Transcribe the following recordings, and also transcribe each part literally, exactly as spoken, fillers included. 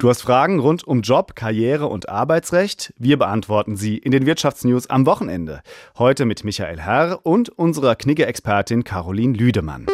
Du hast Fragen rund um Job, Karriere und Arbeitsrecht? Wir beantworten sie in den Wirtschaftsnews am Wochenende. Heute mit Michael Herr und unserer Knigge-Expertin Caroline Lüdemann.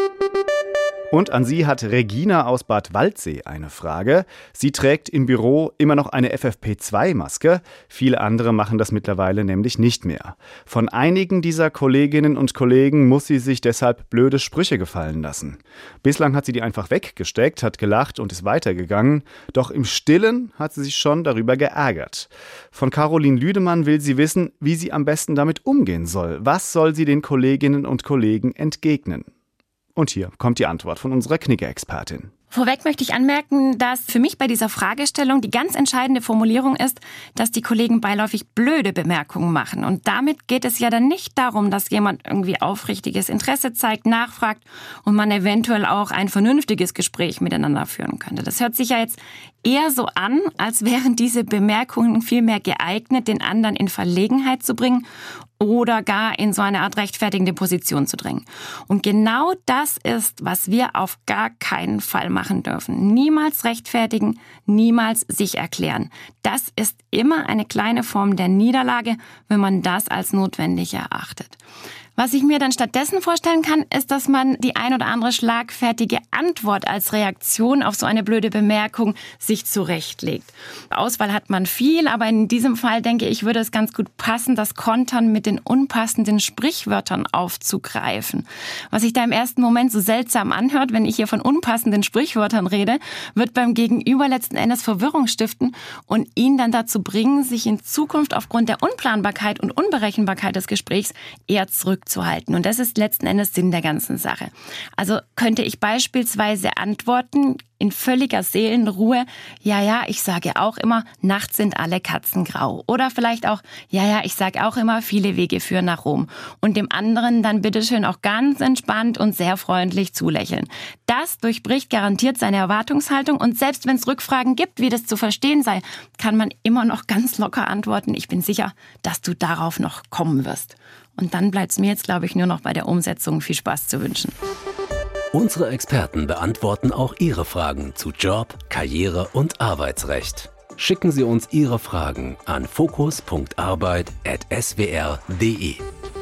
Und an Sie hat Regina aus Bad Waldsee eine Frage. Sie trägt im Büro immer noch eine F F P zwei Maske. Viele andere machen das mittlerweile nämlich nicht mehr. Von einigen dieser Kolleginnen und Kollegen muss sie sich deshalb blöde Sprüche gefallen lassen. Bislang hat sie die einfach weggesteckt, hat gelacht und ist weitergegangen. Doch im Stillen hat sie sich schon darüber geärgert. Von Caroline Lüdemann will sie wissen, wie sie am besten damit umgehen soll. Was soll sie den Kolleginnen und Kollegen entgegnen? Und hier kommt die Antwort von unserer Knigge-Expertin. Vorweg möchte ich anmerken, dass für mich bei dieser Fragestellung die ganz entscheidende Formulierung ist, dass die Kollegen beiläufig blöde Bemerkungen machen. Und damit geht es ja dann nicht darum, dass jemand irgendwie aufrichtiges Interesse zeigt, nachfragt und man eventuell auch ein vernünftiges Gespräch miteinander führen könnte. Das hört sich ja jetzt eher so an, als wären diese Bemerkungen vielmehr geeignet, den anderen in Verlegenheit zu bringen oder gar in so eine Art rechtfertigende Position zu drängen. Und genau das ist, was wir auf gar keinen Fall machen dürfen. Niemals rechtfertigen, niemals sich erklären. Das ist immer eine kleine Form der Niederlage, wenn man das als notwendig erachtet. Was ich mir dann stattdessen vorstellen kann, ist, dass man die ein oder andere schlagfertige Antwort als Reaktion auf so eine blöde Bemerkung sich zurechtlegt. Auswahl hat man viel, aber in diesem Fall, denke ich, würde es ganz gut passen, das Kontern mit den unpassenden Sprichwörtern aufzugreifen. Was sich da im ersten Moment so seltsam anhört, wenn ich hier von unpassenden Sprichwörtern rede, wird beim Gegenüber letzten Endes Verwirrung stiften und ihn dann dazu bringen, sich in Zukunft aufgrund der Unplanbarkeit und Unberechenbarkeit des Gesprächs eher zurück zu halten. Und das ist letzten Endes Sinn der ganzen Sache. Also könnte ich beispielsweise antworten, in völliger Seelenruhe, ja, ja, ich sage auch immer, nachts sind alle Katzen grau. Oder vielleicht auch, ja, ja, ich sage auch immer, viele Wege führen nach Rom. Und dem anderen dann bitteschön auch ganz entspannt und sehr freundlich zulächeln. Das durchbricht garantiert seine Erwartungshaltung und selbst wenn es Rückfragen gibt, wie das zu verstehen sei, kann man immer noch ganz locker antworten, ich bin sicher, dass du darauf noch kommen wirst. Und dann bleibt es mir jetzt, glaube ich, nur noch bei der Umsetzung viel Spaß zu wünschen. Unsere Experten beantworten auch Ihre Fragen zu Job, Karriere und Arbeitsrecht. Schicken Sie uns Ihre Fragen an fokus punkt arbeit at s w r punkt d e.